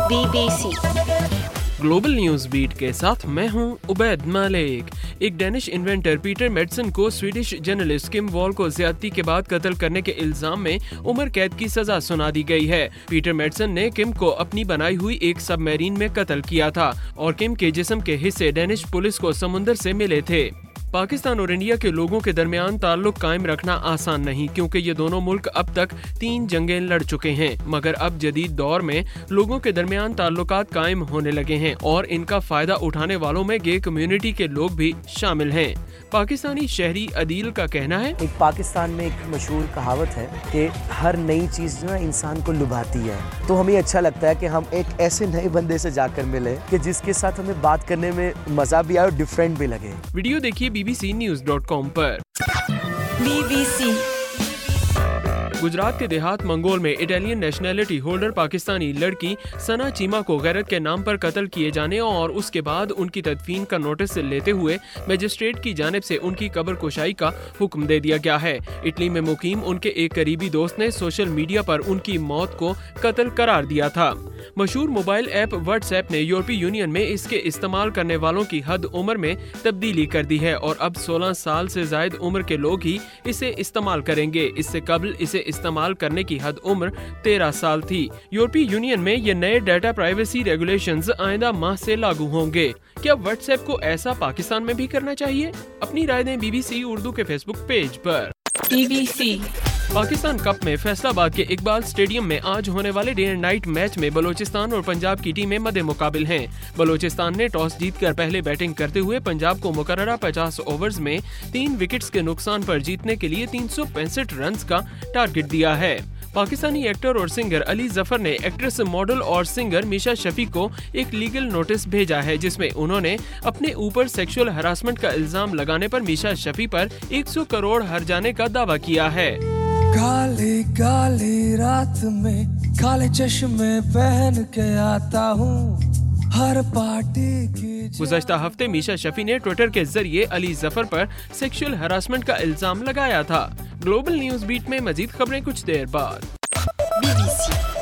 BBC global news beat के साथ मैं हूं उबैद मलिक। एक डेनिश इन्वेंटर पीटर मेडसन को स्वीडिश जर्नलिस्ट किम वॉल को ज्यादती के बाद कत्ल करने के इल्जाम में उम्र कैद की सजा सुना दी गई है। पीटर मेडसन ने किम को अपनी बनाई हुई एक सबमरीन में कत्ल किया था और किम के जिस्म के हिस्से डेनिश पुलिस को समुद्र से मिले थे। पाकिस्तान और इंडिया के लोगों के दरमियान ताल्लुक कायम रखना आसान नहीं, क्योंकि ये दोनों मुल्क अब तक 3 जंगें लड़ चुके हैं, मगर अब जदीद दौर में लोगों के दरमियान ताल्लुकात कायम होने लगे हैं और इनका फायदा उठाने वालों में गे कम्युनिटी के लोग भी शामिल हैं। पाकिस्तानी शहरी अदील का कहना है, एक पाकिस्तान में एक मशहूर कहावत है कि हर नई चीज जो है इंसान को लुभाती है, तो हमें अच्छा लगता है कि हम एक ऐसे नए बंदे से जाकर मिले कि जिसके साथ हमें बात करने में मजा भी आए और डिफरेंट भी लगे। वीडियो देखिए bbcnews.com पर। BBC गुजरात के देहात मंगोल में इटालियन नेशनैलिटी होल्डर पाकिस्तानी लड़की सना चीमा को गैरत के नाम पर कत्ल किए जाने और उसके बाद उनकी तदफीन का नोटिस लेते हुए मजिस्ट्रेट की जानिब से उनकी कब्र कुशाई का हुक्म दे दिया गया है। इटली में मुकीम उनके एक करीबी दोस्त ने सोशल मीडिया पर उनकी मौत को कत्ल करार दिया था। मशहूर मोबाइल ऐप व्हाट्सएप ने यूरोपीय यूनियन में इसके इस्तेमाल करने वालों की हद उम्र में तब्दीली कर दी है और अब 16 साल से ज्यादा उम्र के लोग ही इसे इस्तेमाल करेंगे। इससे कबल इसे इस्तेमाल करने की हद उम्र 13 साल थी। यूरोपीय यूनियन में ये नए डाटा प्राइवेसी रेगुलेशंस आइंदा माह से लागू होंगे। क्या व्हाट्सएप को ऐसा पाकिस्तान में भी करना चाहिए? अपनी राय दें BBC उर्दू के फेसबुक पेज पर। BBC पाकिस्तान कप में फैसलाबाद के इकबाल स्टेडियम में आज होने वाले डे एंड नाइट मैच में बलोचिस्तान और पंजाब की टीमें मद्दे मुकाबिल हैं। बलोचिस्तान ने टॉस जीतकर पहले बैटिंग करते हुए पंजाब को मुकर्ररा 50 ओवर्स में 3 विकेट्स के नुकसान पर जीतने के लिए 365 रन्स का टारगेट दिया है। पाकिस्तानी एक्टर और सिंगर अली जफर ने एक्ट्रेस, मॉडल और सिंगर मीशा शफी को एक लीगल नोटिस भेजा है, जिसमें उन्होंने अपने ऊपर सेक्सुअल हरासमेंट का इल्जाम लगाने पर मीशा शफी पर 100 करोड़ हर्जाने का दावा किया है। काली काली रात में काले चश्मे पहन के आता हूँ हर पार्टी की। गुज़श्ता हफ्ते मीशा शफी ने ट्विटर के जरिए अली जफर पर सेक्सुअल हरासमेंट का इल्जाम लगाया था। ग्लोबल न्यूज बीट में मजीद खबरें कुछ देर बाद। BBC